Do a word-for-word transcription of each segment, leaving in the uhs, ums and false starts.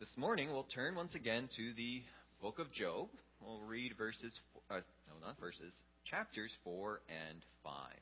This morning we'll turn once again to the book of Job. We'll read verses, uh, no, not verses, chapters four and five.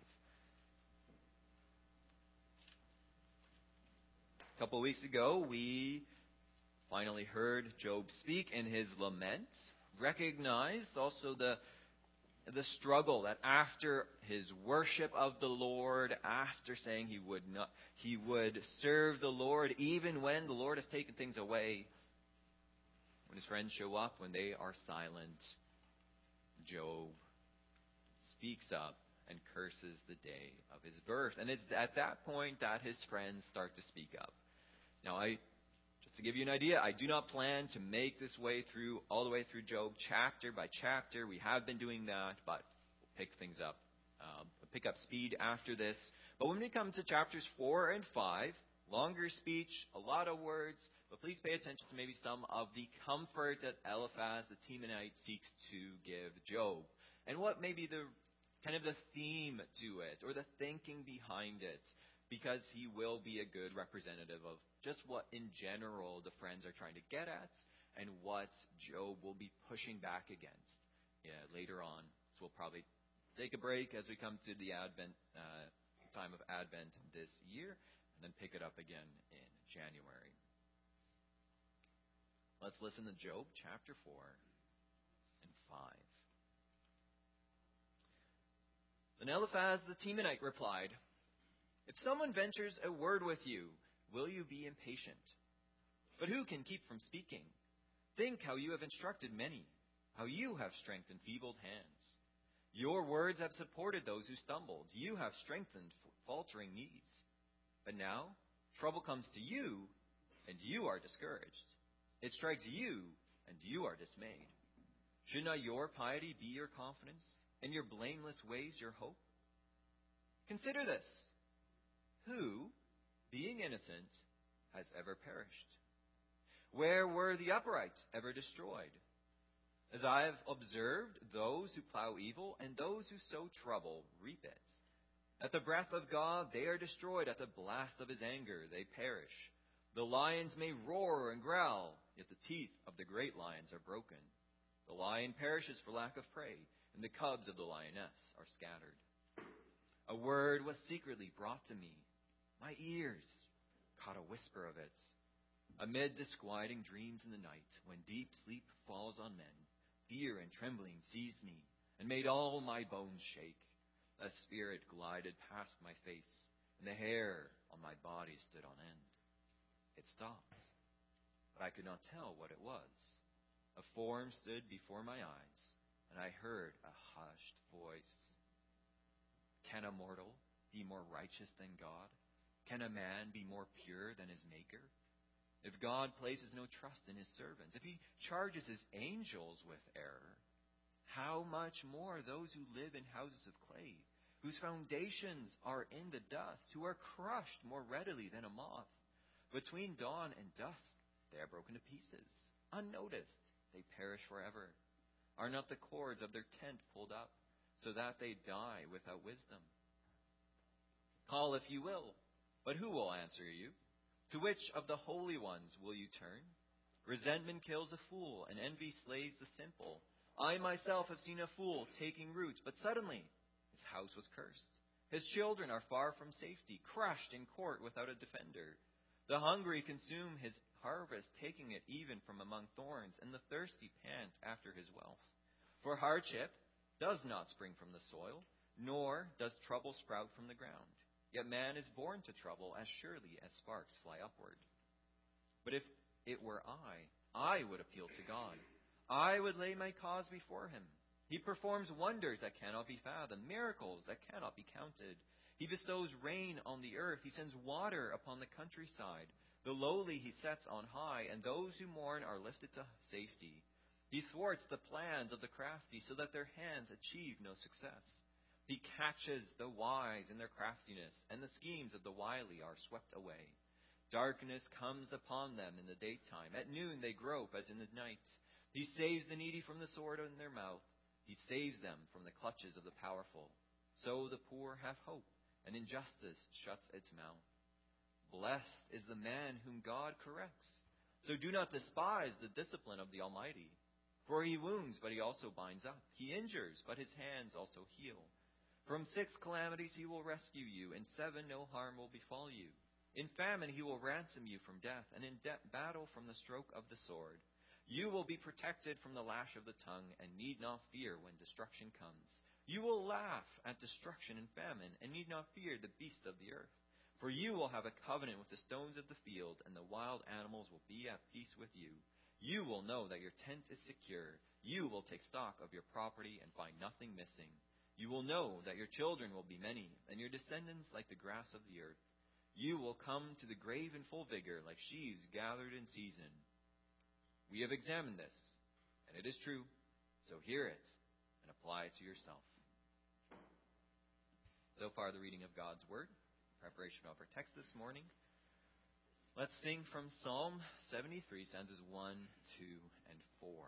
A couple of weeks ago, we finally heard Job speak in his lament, recognized also the the struggle that after his worship of the Lord, after saying he would not, he would serve the Lord even when the Lord has taken things away. When his friends show up, when they are silent, Job speaks up and curses the day of his birth. And it's at that point that his friends start to speak up. Now, I Just to give you an idea, I do not plan to make this way through, all the way through Job, chapter by chapter. We have been doing that, but we'll pick things up, uh, pick up speed after this. But when we come to chapters four and five, longer speech, a lot of words, but please pay attention to maybe some of the comfort that Eliphaz the Temanite seeks to give Job. And what may be the kind of the theme to it, or the thinking behind it, because he will be a good representative of just what in general the friends are trying to get at and what Job will be pushing back against yeah, later on. So we'll probably take a break as we come to the Advent uh, time of Advent this year and then pick it up again in January. Let's listen to Job chapter four and five. Then Eliphaz the Temanite replied, "If someone ventures a word with you, will you be impatient? But who can keep from speaking? Think how you have instructed many, how you have strengthened feeble hands. Your words have supported those who stumbled. You have strengthened faltering knees. But now trouble comes to you, and you are discouraged. It strikes you, and you are dismayed. Should not your piety be your confidence, and your blameless ways your hope? Consider this. Who, being innocent, has ever perished? Where were the upright ever destroyed? As I have observed, those who plow evil and those who sow trouble reap it. At the breath of God they are destroyed. At the blast of his anger they perish. The lions may roar and growl, yet the teeth of the great lions are broken. The lion perishes for lack of prey, and the cubs of the lioness are scattered. A word was secretly brought to me. My ears caught a whisper of it. Amid disquieting dreams in the night, when deep sleep falls on men, fear and trembling seized me and made all my bones shake. A spirit glided past my face, and the hair on my body stood on end. It stopped, but I could not tell what it was. A form stood before my eyes, and I heard a hushed voice. Can a mortal be more righteous than God? Can a man be more pure than his Maker? If God places no trust in his servants, if he charges his angels with error, how much more those who live in houses of clay, whose foundations are in the dust, who are crushed more readily than a moth? Between dawn and dusk they are broken to pieces. Unnoticed they perish forever. Are not the cords of their tent pulled up, so that they die without wisdom? Call if you will, but who will answer you? To which of the holy ones will you turn? Resentment kills a fool, and envy slays the simple. I myself have seen a fool taking root, but suddenly his house was cursed. His children are far from safety, crushed in court without a defender. The hungry consume his harvest, taking it even from among thorns, and the thirsty pant after his wealth. For hardship does not spring from the soil, nor does trouble sprout from the ground. Yet man is born to trouble as surely as sparks fly upward. But if it were I, I would appeal to God. I would lay my cause before him. He performs wonders that cannot be fathomed, miracles that cannot be counted. He bestows rain on the earth. He sends water upon the countryside. The lowly he sets on high, and those who mourn are lifted to safety. He thwarts the plans of the crafty, so that their hands achieve no success. He catches the wise in their craftiness, and the schemes of the wily are swept away. Darkness comes upon them in the daytime. At noon they grope as in the night. He saves the needy from the sword in their mouth. He saves them from the clutches of the powerful. So the poor have hope, and injustice shuts its mouth. Blessed is the man whom God corrects. So do not despise the discipline of the Almighty. For he wounds, but he also binds up. He injures, but his hands also heal. From six calamities he will rescue you, in seven no harm will befall you. In famine he will ransom you from death, and in de- battle from the stroke of the sword. You will be protected from the lash of the tongue, and need not fear when destruction comes. You will laugh at destruction and famine, and need not fear the beasts of the earth. For you will have a covenant with the stones of the field, and the wild animals will be at peace with you. You will know that your tent is secure. You will take stock of your property and find nothing missing. You will know that your children will be many, and your descendants like the grass of the earth. You will come to the grave in full vigor, like sheaves gathered in season. We have examined this, and it is true. So hear it and apply it to yourself. So far, the reading of God's Word. Preparation of our text this morning. Let's sing from Psalm seventy-three, stanzas one, two, and four.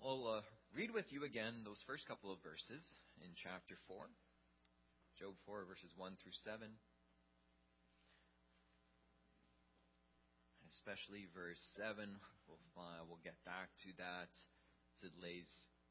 We'll uh, read with you again those first couple of verses in chapter four. Job four, verses one through seven. Especially verse seven. We'll, uh, we'll get back to that. It lays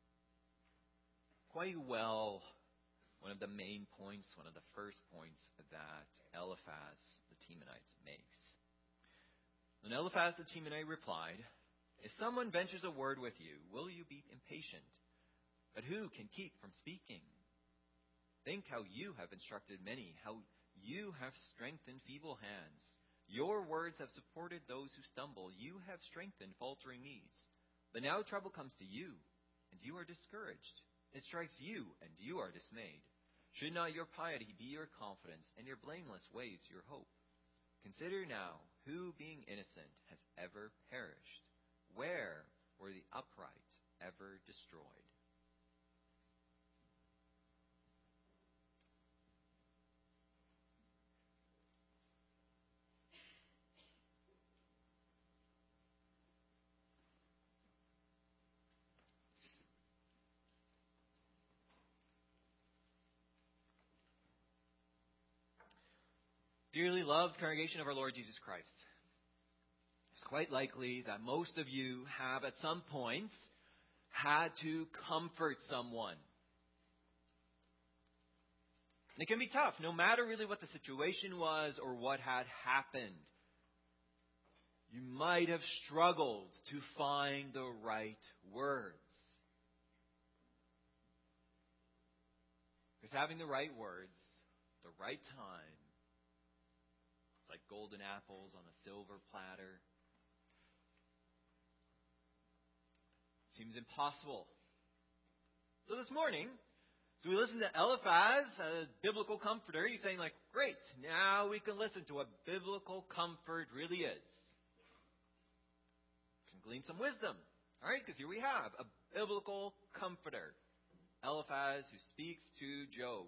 quite well one of the main points, one of the first points that Eliphaz the Temanite makes. And Eliphaz the Temanite replied, "If someone ventures a word with you, will you be impatient? But who can keep from speaking? Think how you have instructed many, how you have strengthened feeble hands. Your words have supported those who stumble. You have strengthened faltering knees. But now trouble comes to you, and you are discouraged. It strikes you, and you are dismayed. Should not your piety be your confidence, and your blameless ways your hope? Consider now who, being innocent, has ever perished. Where were the upright ever destroyed?" Dearly loved congregation of our Lord Jesus Christ, it's quite likely that most of you have at some point had to comfort someone. And it can be tough, no matter really what the situation was or what had happened. You might have struggled to find the right words. Because having the right words, the right time, like golden apples on a silver platter, seems impossible. So this morning, so we listen to Eliphaz, a biblical comforter. He's saying, like, great, now we can listen to what biblical comfort really is. We can glean some wisdom. All right, because here we have a biblical comforter, Eliphaz, who speaks to Job.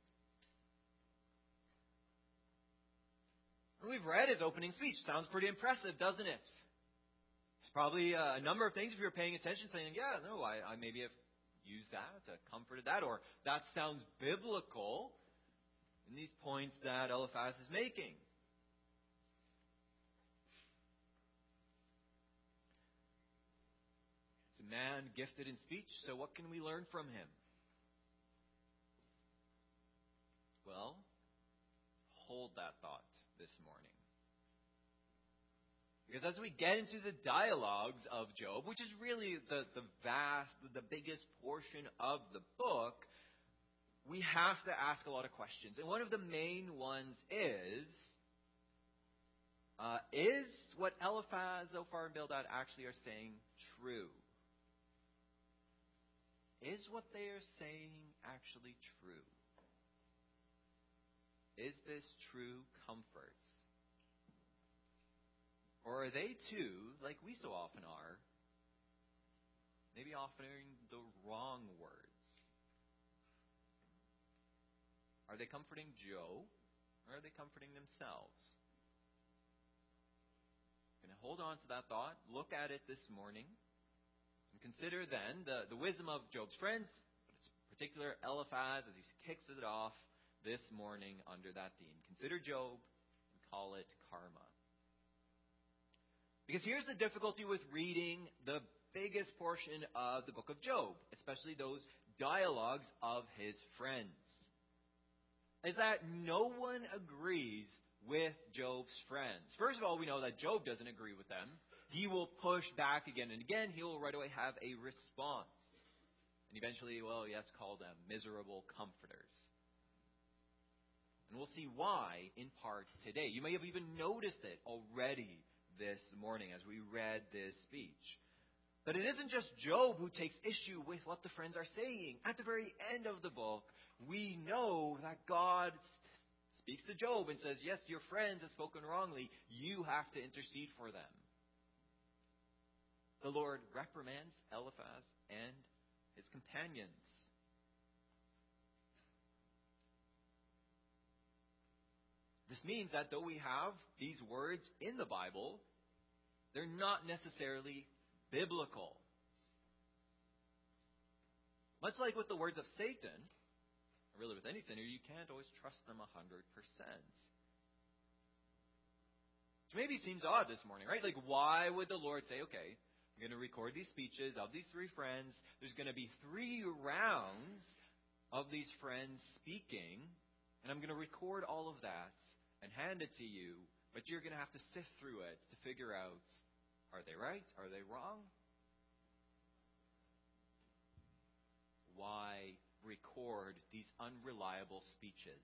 We've read his opening speech. Sounds pretty impressive, doesn't it? It's probably uh, a number of things, if you're paying attention, saying, yeah, no, I, I maybe have used that, uh, comforted that, or that sounds biblical in these points that Eliphaz is making. It's a man gifted in speech, so what can we learn from him? Well, hold that thought this morning. Because as we get into the dialogues of Job, which is really the, the vast, the biggest portion of the book, we have to ask a lot of questions. And one of the main ones is, uh, is what Eliphaz, Zophar, and Bildad actually are saying true? Is what they are saying actually true? Is this true comfort? Or are they too, like we so often are, maybe offering the wrong words? Are they comforting Job, or are they comforting themselves? I'm going to hold on to that thought, look at it this morning, and consider then the, the wisdom of Job's friends, but in particular Eliphaz as he kicks it off this morning under that theme. Consider Job and call it karma. Because here's the difficulty with reading the biggest portion of the book of Job, especially those dialogues of his friends, is that no one agrees with Job's friends. First of all, we know that Job doesn't agree with them. He will push back again and again. He will right away have a response. And eventually, well, yes, call them miserable comforters. And we'll see why in part today. You may have even noticed it already this morning as we read this speech. But it isn't just Job who takes issue with what the friends are saying. At the very end of the book, we know that God speaks to Job and says, yes, your friends have spoken wrongly. You have to intercede for them. The Lord reprimands Eliphaz and his companions. This means that though we have these words in the Bible, they're not necessarily biblical. Much like with the words of Satan, or really with any sinner, you can't always trust them one hundred percent. Which maybe seems odd this morning, right? Like, why would the Lord say, okay, I'm going to record these speeches of these three friends. There's going to be three rounds of these friends speaking, and I'm going to record all of that and hand it to you, but you're going to have to sift through it to figure out, are they right? Are they wrong? Why record these unreliable speeches?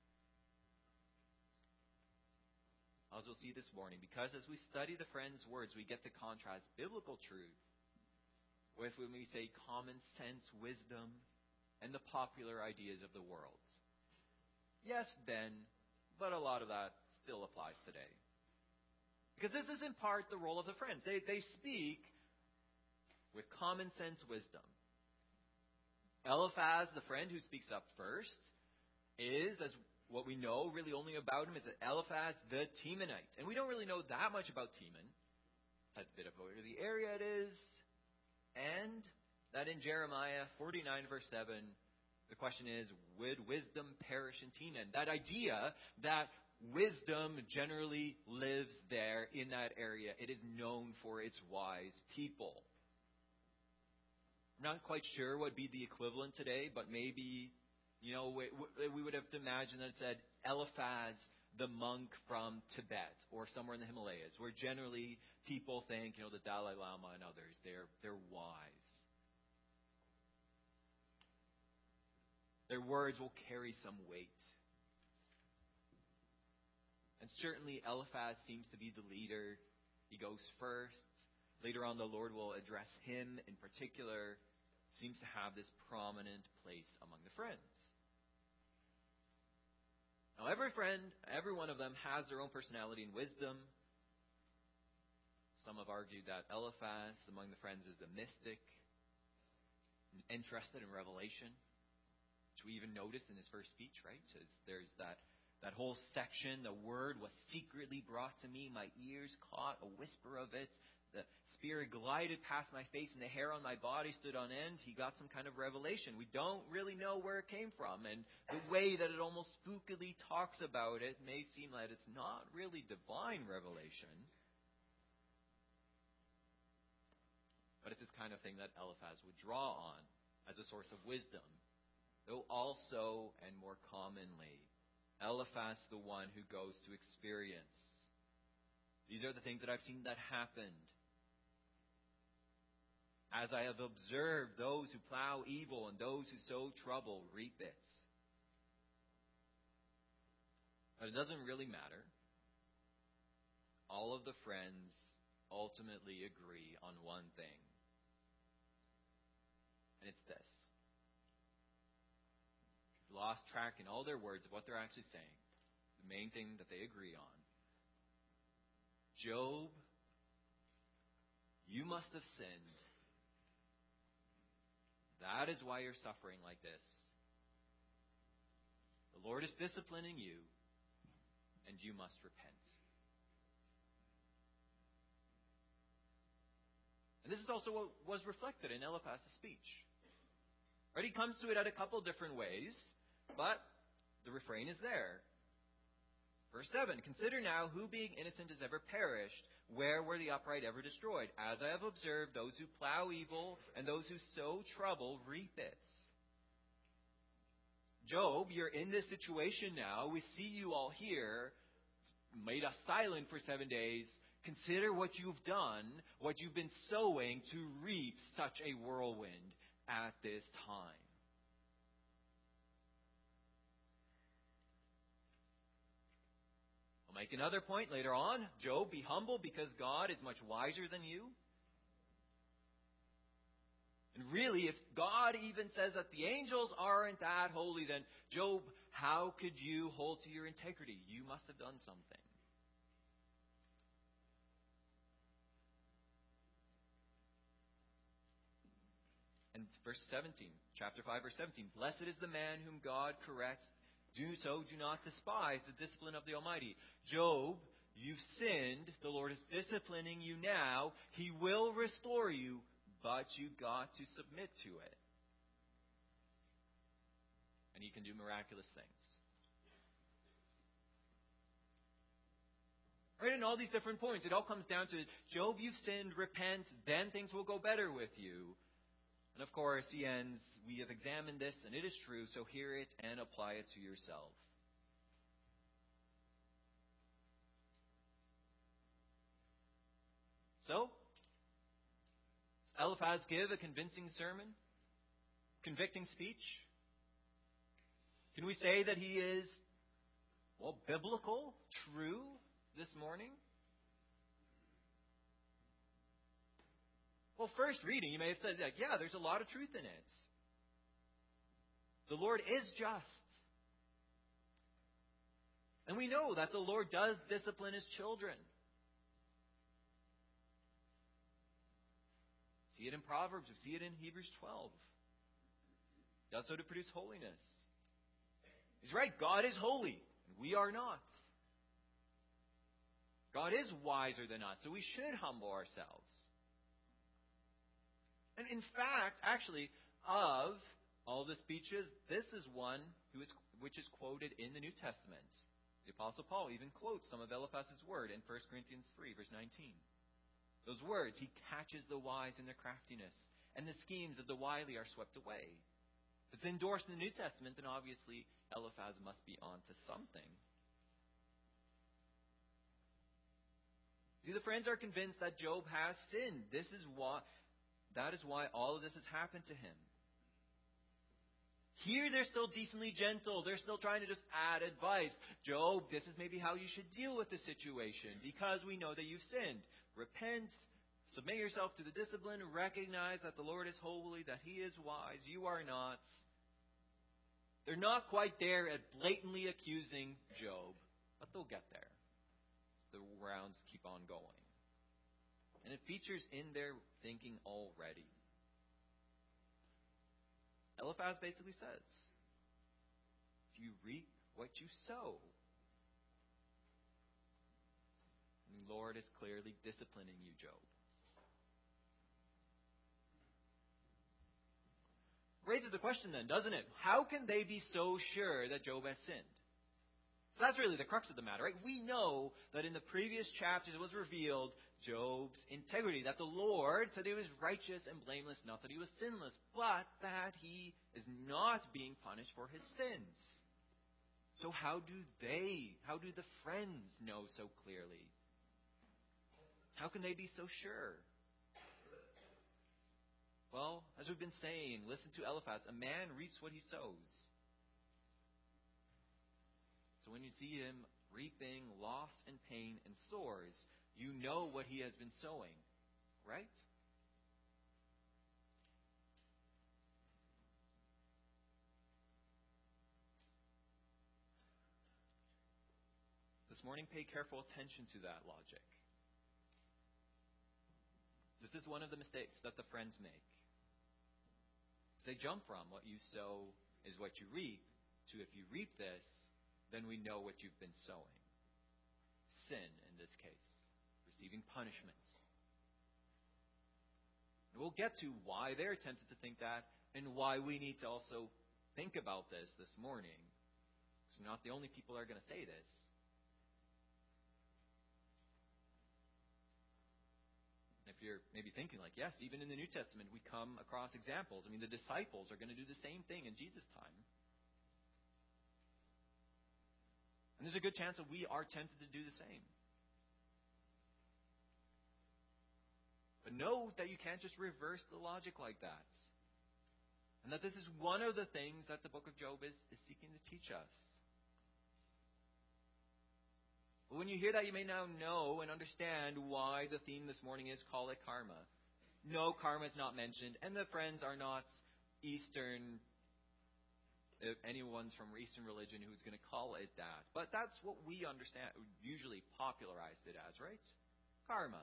As we'll see this morning, because as we study the friends' words, we get to contrast biblical truth with, when we say, common sense wisdom and the popular ideas of the world. Yes, Ben, but a lot of that still applies today. Because this is in part the role of the friends. They, they speak with common sense wisdom. Eliphaz, the friend who speaks up first, is, as what we know really only about him, is that Eliphaz the Temanite. And we don't really know that much about Teman. That's a bit of where the area it is. And that in Jeremiah forty-nine, verse seven, the question is, would wisdom perish in Teman? That idea that wisdom generally lives there in that area. It is known for its wise people. I'm not quite sure what would be the equivalent today, but maybe, you know, we, we would have to imagine that it said Eliphaz, the monk from Tibet, or somewhere in the Himalayas, where generally people think, you know, the Dalai Lama and others, they're they're wise. Their words will carry some weight. And certainly Eliphaz seems to be the leader. He goes first. Later on, the Lord will address him in particular. Seems to have this prominent place among the friends. Now, every friend, every one of them has their own personality and wisdom. Some have argued that Eliphaz among the friends is the mystic, interested in revelation, which we even noticed in his first speech, right? So there's that, that whole section, the word was secretly brought to me, my ears caught a whisper of it. The Spirit glided past my face and the hair on my body stood on end. He got some kind of revelation. We don't really know where it came from. And the way that it almost spookily talks about it may seem that it's not really divine revelation. But it's this kind of thing that Eliphaz would draw on as a source of wisdom. Though also, and more commonly, Eliphaz the one who goes to experience. These are the things that I've seen that happened. As I have observed, those who plow evil and those who sow trouble reap it. But it doesn't really matter. All of the friends ultimately agree on one thing. And it's this. You've lost track in all their words of what they're actually saying. The main thing that they agree on. Job, you must have sinned. That is why you're suffering like this. The Lord is disciplining you, and you must repent. And this is also what was reflected in Eliphaz's speech. Right? He comes to it at a couple different ways, but the refrain is there. Verse seven, consider now who being innocent has ever perished, where were the upright ever destroyed? As I have observed, those who plow evil and those who sow trouble reap it. Job, you're in this situation now. We see you all here, made us silent for seven days. Consider what you've done, what you've been sowing to reap such a whirlwind at this time. I'll make another point later on. Job, be humble because God is much wiser than you. And really, if God even says that the angels aren't that holy, then Job, how could you hold to your integrity? You must have done something. And verse seventeen, chapter five, verse seventeen, blessed is the man whom God corrects. Do so, do not despise the discipline of the Almighty. Job, you've sinned. The Lord is disciplining you now. He will restore you, but you got to submit to it. and he can do miraculous things. Right, in all these different points, it all comes down to, Job, you've sinned, repent, then things will go better with you. And of course, he ends, we have examined this, and it is true, so hear it and apply it to yourself. So, does Eliphaz give a convincing sermon? Convicting speech? Can we say that he is, well, biblical, true this morning? Well, first reading, you may have said, like, yeah, there's a lot of truth in it. The Lord is just. And we know that the Lord does discipline His children. See it in Proverbs. We see it in Hebrews twelve. He does so to produce holiness. He's right. God is holy. And we are not. God is wiser than us. So we should humble ourselves. And in fact, actually, of all the speeches, this is one who is, which is quoted in the New Testament. The Apostle Paul even quotes some of Eliphaz's word in First Corinthians three, verse nineteen. Those words, he catches the wise in their craftiness, and the schemes of the wily are swept away. If it's endorsed in the New Testament, then obviously Eliphaz must be onto something. See, the friends are convinced that Job has sinned. This is why, that is why all of this has happened to him. Here they're still decently gentle. They're still trying to just add advice. Job, this is maybe how you should deal with the situation because we know that you've sinned. Repent, submit yourself to the discipline, recognize that the Lord is holy, that He is wise, you are not. They're not quite there at blatantly accusing Job, but they'll get there. The rounds keep on going. And it features in their thinking already. Eliphaz basically says, if you reap what you sow, the Lord is clearly disciplining you, Job. Raises the question then, doesn't it? How can they be so sure that Job has sinned? So that's really the crux of the matter, right? We know that in the previous chapters it was revealed Job's integrity, that the Lord said he was righteous and blameless, not that he was sinless, but that he is not being punished for his sins. So how do they, how do the friends know so clearly? How can they be so sure? Well, as we've been saying, listen to Eliphaz. A man reaps what he sows. So when you see him reaping loss and pain and sores, you know what he has been sowing, right? This morning, pay careful attention to that logic. This is one of the mistakes that the friends make. They jump from what you sow is what you reap to if you reap this, then we know what you've been sowing. Sin, in this case. Receiving punishments. And we'll get to why they're tempted to think that and why we need to also think about this this morning. It's not the only people who are going to say this. If you're maybe thinking like, yes, even in the New Testament we come across examples. I mean, the disciples are going to do the same thing in Jesus' time. And there's a good chance that we are tempted to do the same. But know that you can't just reverse the logic like that. And that this is one of the things that the book of Job is, is seeking to teach us. But when you hear that, you may now know and understand why the theme this morning is call it karma. No, karma is not mentioned, and the friends are not Eastern, if anyone's from Eastern religion who's going to call it that. But that's what we understand, usually popularized it as, right? Karma.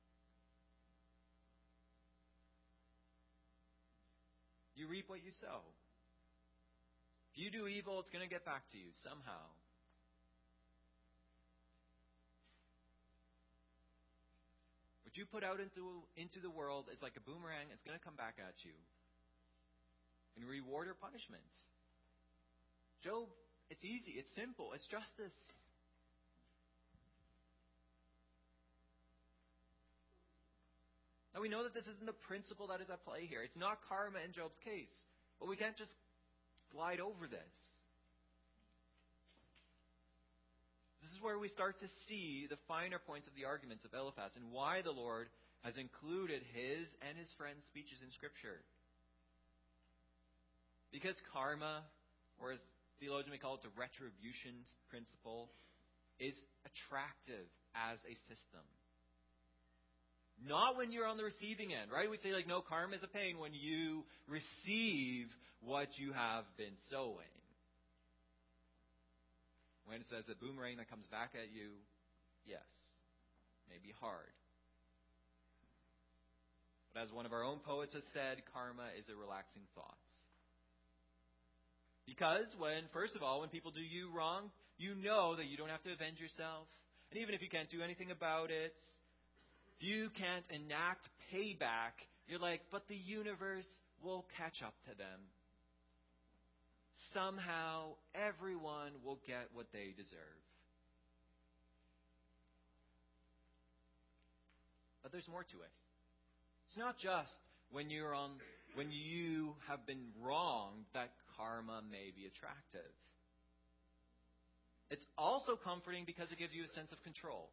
You reap what you sow. If you do evil, it's going to get back to you somehow. What you put out into, into the world is like a boomerang. It's going to come back at you in reward or punishment. Job, it's easy, it's simple, it's justice. Now we know that this isn't the principle that is at play here. It's not karma in Job's case. But we can't just glide over this. This is where we start to see the finer points of the arguments of Eliphaz and why the Lord has included his and his friends' speeches in Scripture. Because karma, or as theologians may call it, the retribution principle, is attractive as a system. Not when you're on the receiving end, right? We say, like, no, karma is a pain when you receive what you have been sowing. When it says a boomerang that comes back at you, yes, may be hard. But as one of our own poets has said, karma is a relaxing thought. Because when, first of all, when people do you wrong, you know that you don't have to avenge yourself. And even if you can't do anything about it, if you can't enact payback, you're like, but the universe will catch up to them. Somehow, everyone will get what they deserve. But there's more to it. It's not just when you're on, when you have been wronged that karma may be attractive. It's also comforting because it gives you a sense of control.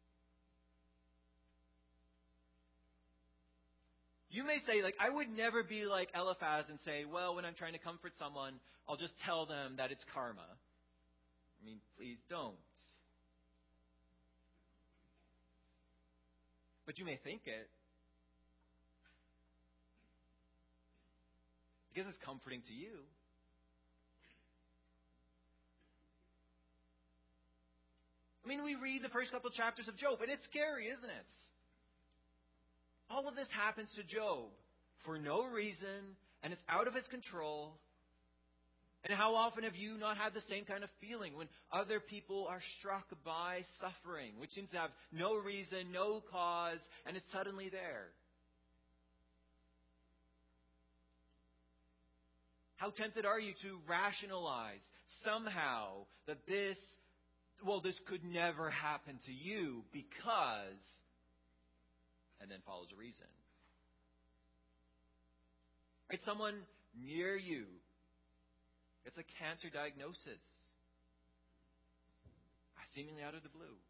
You may say, like, I would never be like Eliphaz and say, well, when I'm trying to comfort someone, I'll just tell them that it's karma. I mean, please don't. But you may think it. Because it's comforting to you. I mean, we read the first couple chapters of Job, and it's scary, isn't it? All of this happens to Job for no reason, and it's out of his control. And how often have you not had the same kind of feeling when other people are struck by suffering, which seems to have no reason, no cause, and it's suddenly there? How tempted are you to rationalize somehow that this, well, this could never happen to you because... and then follows a reason. Right? Someone near you gets a cancer diagnosis, seemingly out of the blue.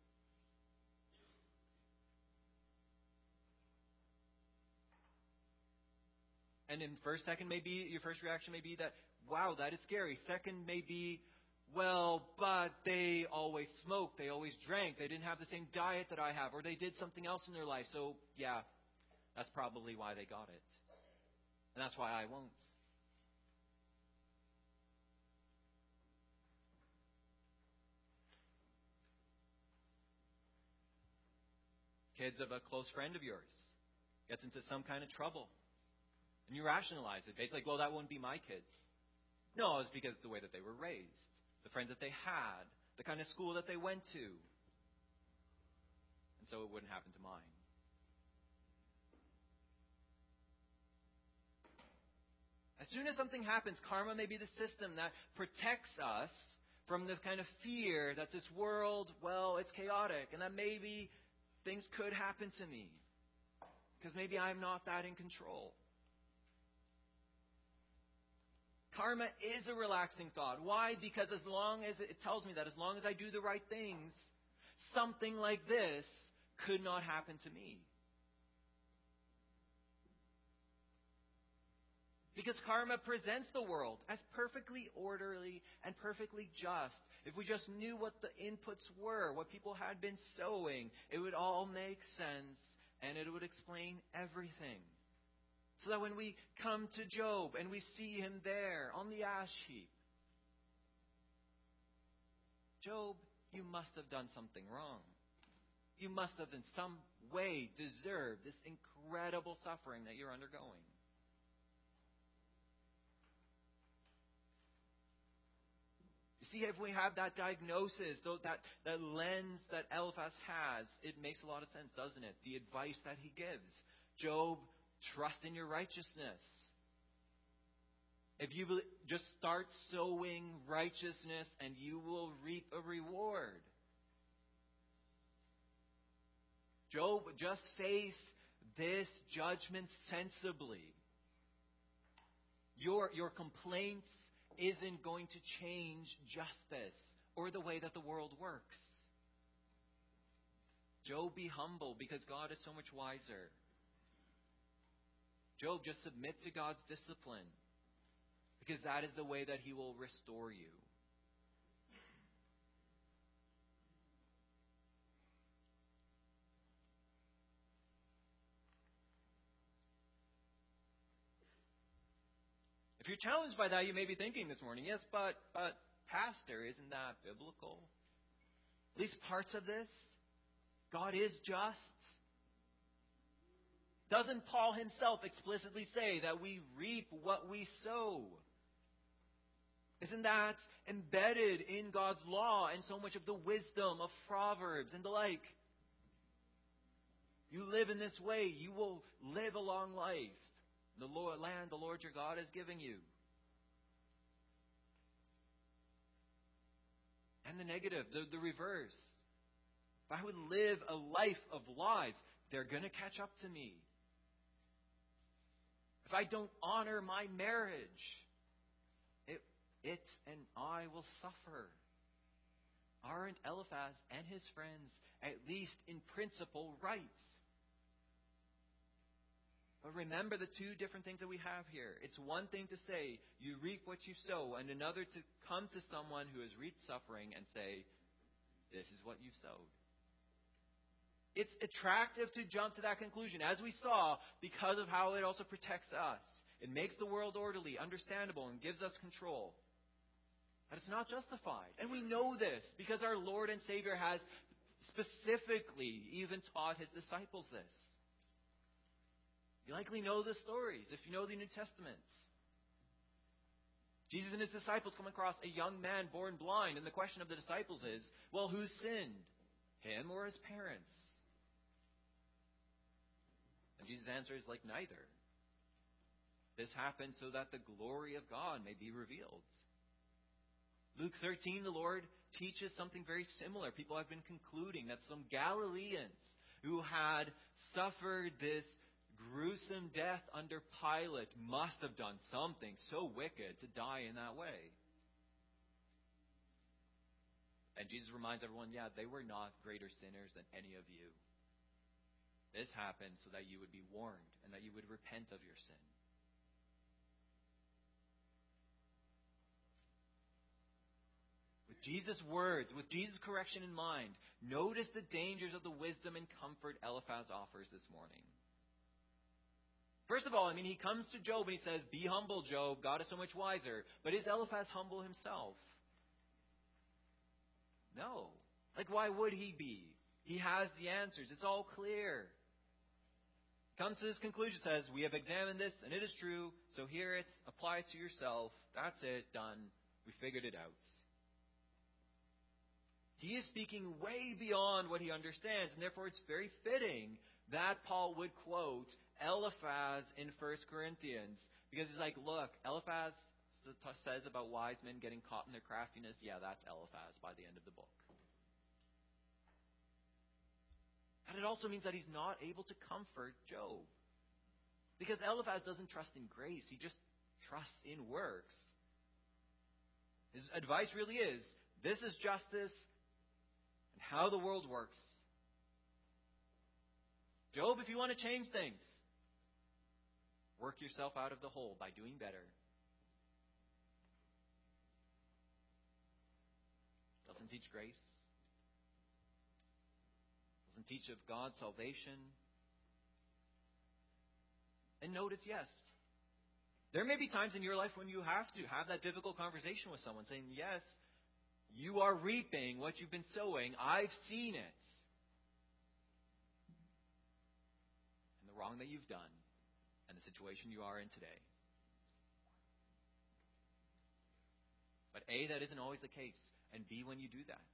And in first, second, maybe your first reaction may be that, wow, that is scary. Second may be, well, but they always smoked, they always drank, they didn't have the same diet that I have, or they did something else in their life. So, yeah, that's probably why they got it. And that's why I won't. Kids of a close friend of yours gets into some kind of trouble. And you rationalize it. It's like, well, that wouldn't be my kids. No, it's because of the way that they were raised. The friends that they had, the kind of school that they went to. And so it wouldn't happen to mine. As soon as something happens, karma may be the system that protects us from the kind of fear that this world, well, it's chaotic, and that maybe things could happen to me. Because maybe I'm not that in control. Karma is a relaxing thought. Why? Because as long as it tells me that as long as I do the right things, something like this could not happen to me. Because karma presents the world as perfectly orderly and perfectly just. If we just knew what the inputs were, what people had been sowing, it would all make sense and it would explain everything. So that when we come to Job and we see him there on the ash heap, Job, you must have done something wrong. You must have in some way deserved this incredible suffering that you're undergoing. You see, if we have that diagnosis, that, that lens that Eliphaz has, it makes a lot of sense, doesn't it? The advice that he gives. Job, trust in your righteousness. If you bel- just start sowing righteousness and you will reap a reward. Job, just face this judgment sensibly. Your, your complaints isn't going to change justice or the way that the world works. Job, be humble because God is so much wiser. Job, just submit to God's discipline because that is the way that He will restore you. If you're challenged by that, you may be thinking this morning, yes, but, but Pastor, isn't that biblical? At least parts of this. God is just. Doesn't Paul himself explicitly say that we reap what we sow? Isn't that embedded in God's law and so much of the wisdom of Proverbs and the like? You live in this way, you will live a long life. The Lord, land the Lord your God is giving you. And the negative, the, the reverse. If I would live a life of lies, they're going to catch up to me. If I don't honor my marriage, it, it and I will suffer. Aren't Eliphaz and his friends, at least in principle, right? But remember the two different things that we have here. It's one thing to say, you reap what you sow, and another to come to someone who has reaped suffering and say, this is what you sowed. It's attractive to jump to that conclusion, as we saw, because of how it also protects us. It makes the world orderly, understandable, and gives us control. But it's not justified. And we know this because our Lord and Savior has specifically even taught His disciples this. You likely know the stories if you know the New Testaments. Jesus and His disciples come across a young man born blind, and the question of the disciples is, well, who sinned? Him or his parents? And Jesus' answer is like neither. This happened so that the glory of God may be revealed. Luke thirteen, the Lord teaches something very similar. People have been concluding that some Galileans who had suffered this gruesome death under Pilate must have done something so wicked to die in that way. And Jesus reminds everyone, yeah, they were not greater sinners than any of you. This happened so that you would be warned and that you would repent of your sin. With Jesus' words, with Jesus' correction in mind, notice the dangers of the wisdom and comfort Eliphaz offers this morning. First of all, I mean, he comes to Job and he says, be humble, Job. God is so much wiser. But is Eliphaz humble himself? No. Like, why would he be? He has the answers. It's all clear. Comes to his conclusion, says, we have examined this and it is true. So here it's, apply it to yourself. That's it. Done. We figured it out. He is speaking way beyond what he understands, and therefore it's very fitting that Paul would quote Eliphaz in First Corinthians, because he's like, look, Eliphaz says about wise men getting caught in their craftiness. Yeah, that's Eliphaz by the end of the book. And it also means that he's not able to comfort Job, because Eliphaz doesn't trust in grace. He just trusts in works. His advice really is, this is justice and how the world works. Job, if you want to change things, work yourself out of the hole by doing better. Doesn't teach grace. Doesn't teach of God's salvation. And notice, yes, there may be times in your life when you have to have that difficult conversation with someone saying, yes, you are reaping what you've been sowing. I've seen it. And the wrong that you've done and the situation you are in today. But A, that isn't always the case. And B, when you do that,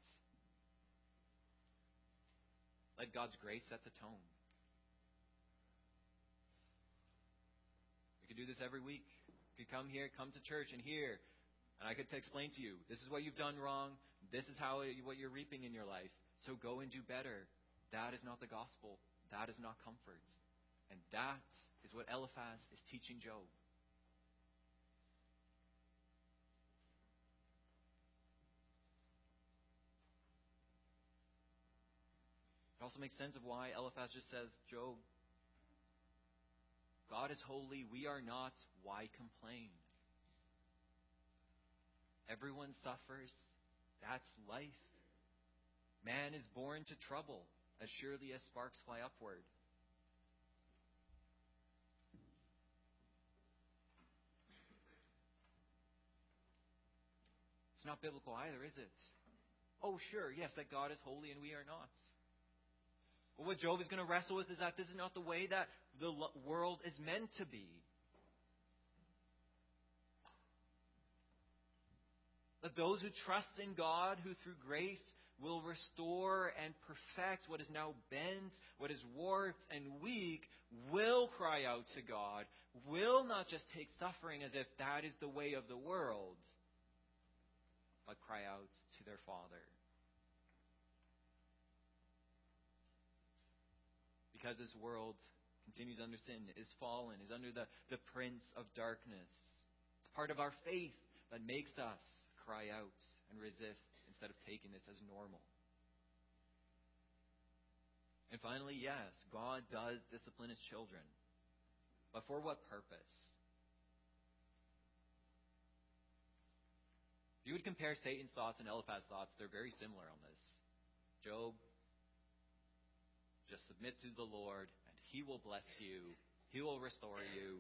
let God's grace set the tone. We could do this every week. You could come here, come to church and hear, and I could explain to you, this is what you've done wrong, this is how what you're reaping in your life, so go and do better. That is not the gospel. That is not comfort. And that is what Eliphaz is teaching Job. It also makes sense of why Eliphaz just says, Job, God is holy, we are not, why complain? Everyone suffers, that's life. Man is born to trouble, as surely as sparks fly upward. It's not biblical either, is it? Oh, sure, yes, that God is holy and we are not. But what Job is going to wrestle with is that this is not the way that the world is meant to be. That those who trust in God, who through grace will restore and perfect what is now bent, what is warped and weak, will cry out to God, will not just take suffering as if that is the way of the world, but cry out to their Father. Because this world continues under sin, is fallen, is under the, the prince of darkness. It's part of our faith that makes us cry out and resist instead of taking this as normal. And finally, yes, God does discipline His children. But for what purpose? If you would compare Satan's thoughts and Eliphaz's thoughts, they're very similar on this. Job, just submit to the Lord and He will bless you. He will restore you.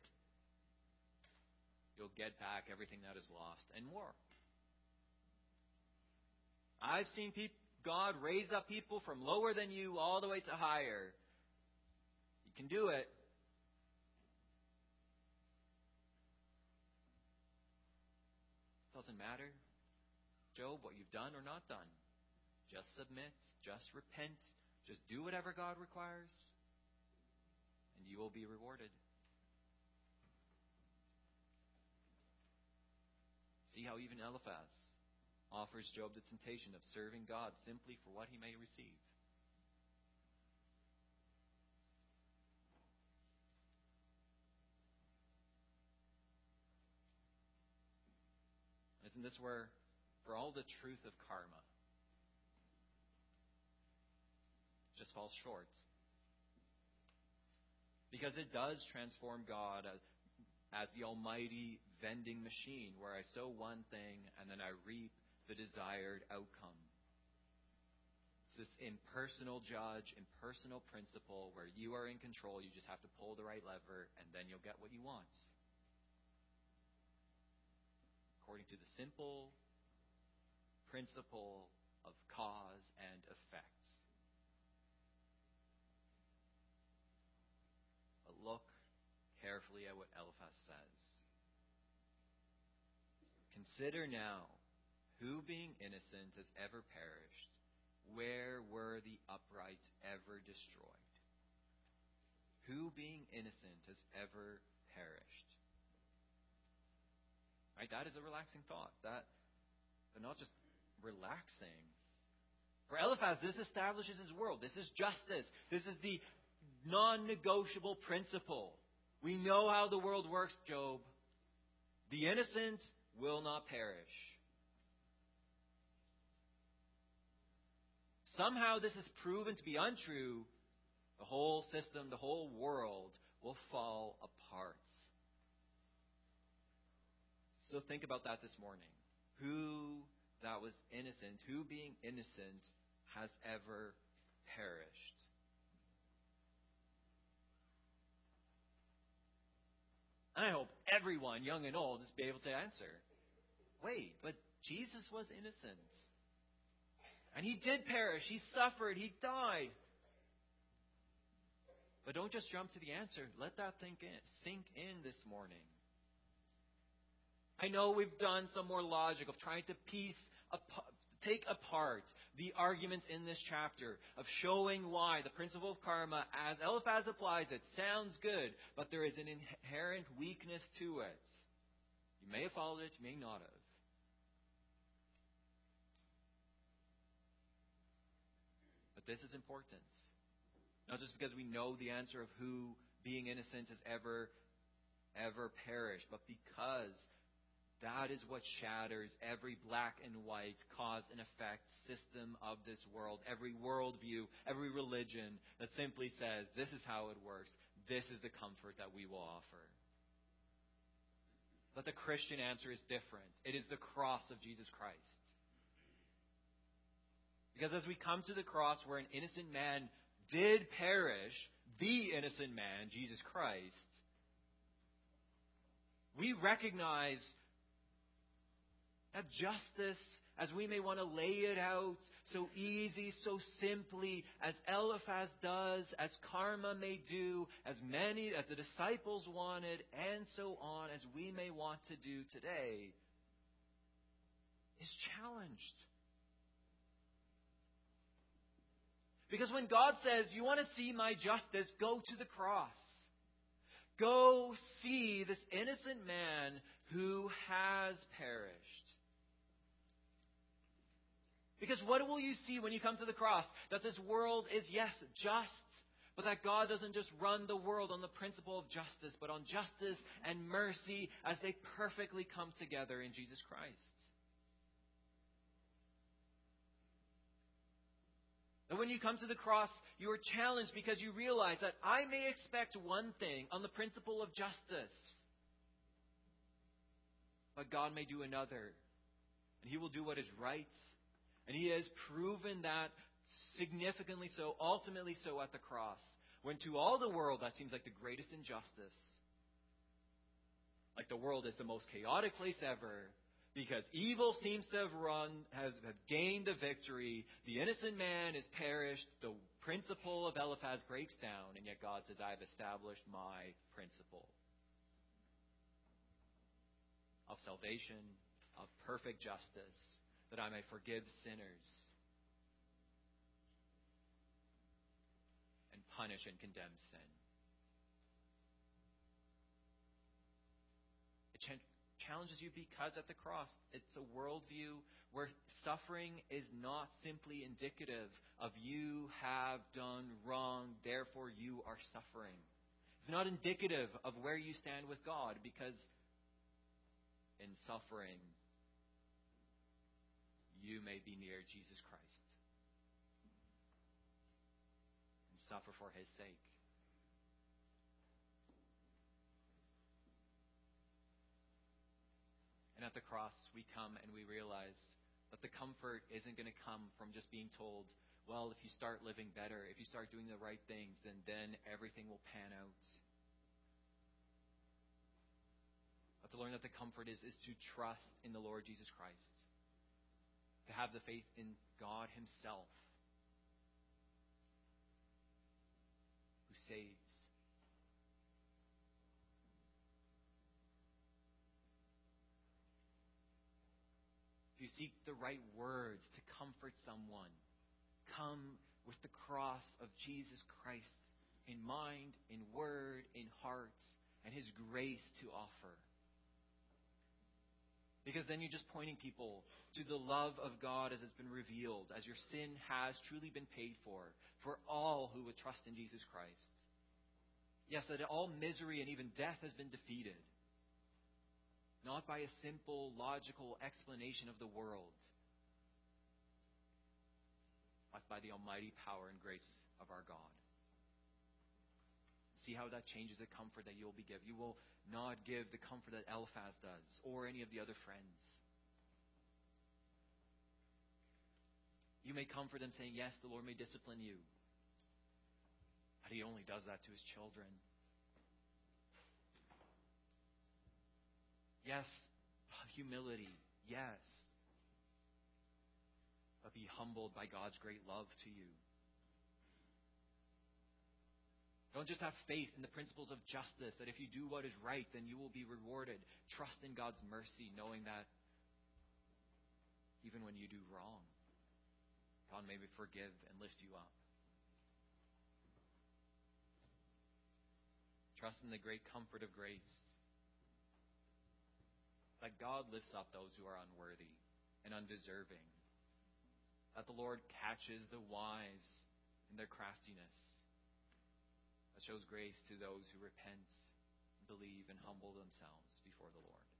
You'll get back everything that is lost and more. I've seen peop- God raise up people from lower than you all the way to higher. You can do it. Doesn't matter, Job, what you've done or not done. Just submit. Just repent. Just do whatever God requires, and you will be rewarded. See how even Eliphaz offers Job the temptation of serving God simply for what he may receive. Isn't this where, for all the truth of karma, just falls short? Because it does transform God as, as the almighty vending machine, where I sow one thing and then I reap the desired outcome. It's this impersonal judge, impersonal principle where you are in control. You just have to pull the right lever and then you'll get what you want. According to the simple principle of cause and effect. But look carefully at what Eliphaz says. Consider now, who being innocent has ever perished? Where were the upright ever destroyed? Who being innocent has ever perished? Right, that is a relaxing thought. That, but not just relaxing. For Eliphaz, this establishes his world. This is justice. This is the non-negotiable principle. We know how the world works, Job. The innocent will not perish. Somehow this is proven to be untrue. The whole system, the whole world will fall apart. So think about that this morning. Who that was innocent, who being innocent has ever perished? And I hope everyone, young and old, is be able to answer. Wait, but Jesus was innocent. And He did perish. He suffered. He died. But don't just jump to the answer. Let that think in, sink in this morning. I know we've done some more logic of trying to piece, apart, take apart the arguments in this chapter of showing why the principle of karma, as Eliphaz applies it, sounds good, but there is an inherent weakness to it. You may have followed it, you may not have. But this is important. Not just because we know the answer of who being innocent has ever, ever perished, but because that is what shatters every black and white cause and effect system of this world, every worldview, every religion that simply says, this is how it works, this is the comfort that we will offer. But the Christian answer is different. It is the cross of Jesus Christ. Because as we come to the cross where an innocent man did perish, the innocent man, Jesus Christ, we recognize that justice, as we may want to lay it out so easy, so simply, as Eliphaz does, as karma may do, as many, as the disciples wanted, and so on, as we may want to do today, is challenged. Because when God says, you want to see my justice, go to the cross. Go see this innocent man who has perished. Because what will you see when you come to the cross? That this world is, yes, just, but that God doesn't just run the world on the principle of justice, but on justice and mercy as they perfectly come together in Jesus Christ. And when you come to the cross, you are challenged because you realize that I may expect one thing on the principle of justice, but God may do another. And He will do what is right. And He has proven that significantly so, ultimately so at the cross. When to all the world that seems like the greatest injustice. Like the world is the most chaotic place ever. Because evil seems to have run, has have gained a victory. The innocent man is perished. The principle of Eliphaz breaks down. And yet God says, I have established my principle of salvation, of perfect justice, that I may forgive sinners and punish and condemn sin. It challenges you because at the cross, it's a worldview where suffering is not simply indicative of you have done wrong, therefore you are suffering. It's not indicative of where you stand with God, because in suffering, you may be near Jesus Christ and suffer for His sake. And at the cross, we come and we realize that the comfort isn't going to come from just being told, well, if you start living better, if you start doing the right things, then, then everything will pan out. But to learn that the comfort is, is to trust in the Lord Jesus Christ. To have the faith in God Himself, who saves. If you seek the right words to comfort someone, come with the cross of Jesus Christ in mind, in word, in heart, and His grace to offer. Because then you're just pointing people to the love of God as it's been revealed, as your sin has truly been paid for, for all who would trust in Jesus Christ. Yes, that all misery and even death has been defeated. Not by a simple, logical explanation of the world, but by the almighty power and grace of our God. See how that changes the comfort that you will be given. You will not give the comfort that Eliphaz does, or any of the other friends. You may comfort them saying, yes, the Lord may discipline you, but He only does that to His children. Yes, humility, yes. But be humbled by God's great love to you. Don't just have faith in the principles of justice, that if you do what is right, then you will be rewarded. Trust in God's mercy, knowing that even when you do wrong, God may forgive and lift you up. Trust in the great comfort of grace that God lifts up those who are unworthy and undeserving. That the Lord catches the wise in their craftiness. That shows grace to those who repent, believe, and humble themselves before the Lord.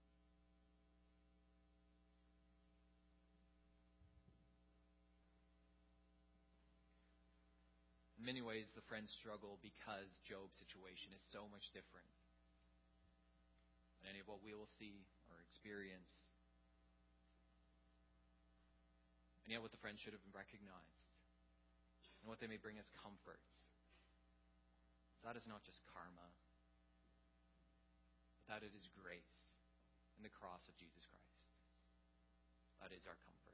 In many ways, the friends struggle because Job's situation is so much different than any of what we will see or experience. And yet what the friends should have recognized, and what they may bring as comforts, that is not just karma, but that it is grace in the cross of Jesus Christ. That is our comfort.